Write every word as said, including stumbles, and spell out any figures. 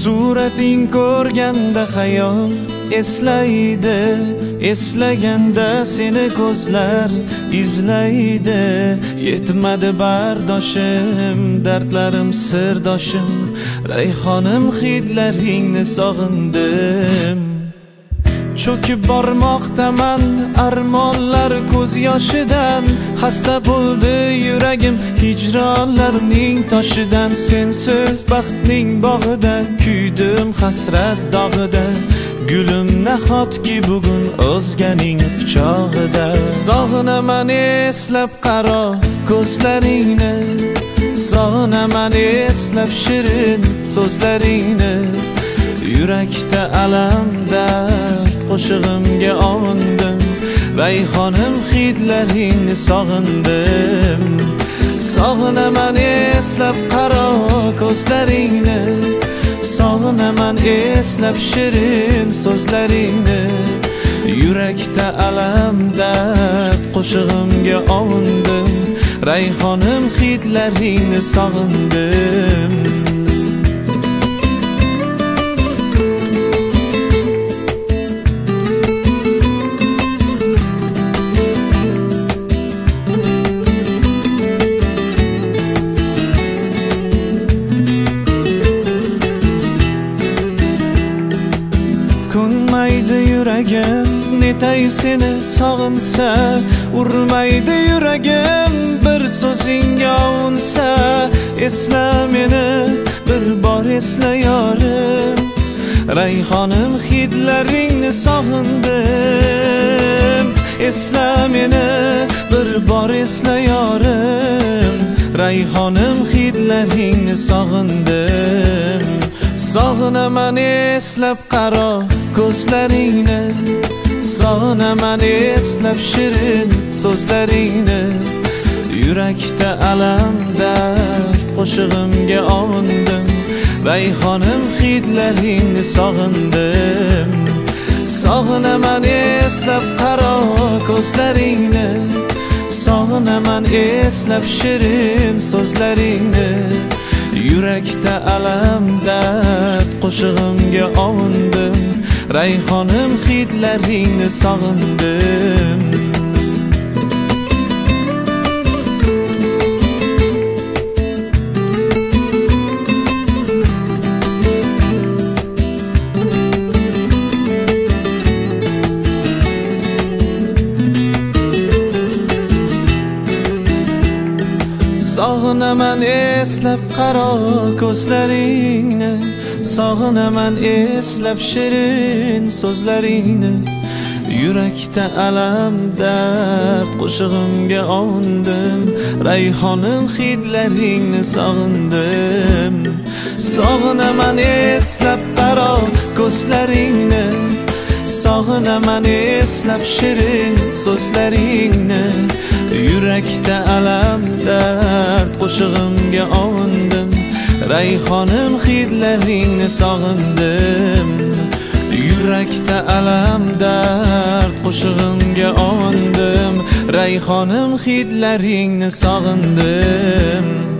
surating ko'rganda xayol eslaydi, eslaganda seni ko'zlar izlaydi. Yetmadi bardoshim, dardlarim sirdoshim, rayhonim hidlaringni sog'indim. Cho'kib bormoqdaman armonlar ko'z yoshidan, xasta bo'ldi yuragim hijronlarning toshidan. Sensiz baxtning bog'ida kuydim hasrat dog'ida, gulim nahotki bugun o'zganing quchog'ida. Sog'inaman eslab qaro ko'zlaringni, sog'inaman eslab shirin so'zlaringni. Yurakda alam dard qo'shig'imga ovindim, rayhonim hidlaringni sog'indim. Sog'inaman eslab qaro ko'zlaringni, sog'inaman eslab shirin so'zlaringni. Yurakda alam dard qo'shig'imga ovindim, rayhonim hidlaringni sog'indim. Ko'nmaydi yuragim netay seni sog'insa, urmaydi yuragim bir so'zingga ovunsa. Esla meni bir bor esla yorim, rayhonim hidlaringni sog'indim. Esla meni bir bor esla yorim, rayhonim hidlaringni sog'indim. Sog'inaman eslab qaro ko'zlaringni, sog'inaman eslab shirin so'zlaringni. Yurakda alam dard qo'shig'imga ovindim, rayhonim hidlaringni sog'indim. Sog'inaman eslab qaro ko'zlaringni, sog'inaman eslab shirin so'zlaringni. Yurakda alam dard qo'shig'imga ovindim, rayhonim hidlaringni sog'indim. Sog'inaman eslab qaro ko'zlaringni, sog'inaman eslab shirin so'zlaringni. Yurakda alam dard qo'shig'imga ovindim, rayhonim hidlaringni sog'indim. Sog'inaman eslab qaro ko'zlaringni, sog'inaman eslab shirin so'zlaringni. Yurakda alam dard qo'shig'imga ovindim, rayhonim hidlaringni sog'indim. Yurakda alam dard qo'shig'imga ovindim, rayhonim hidlaringni sog'indim.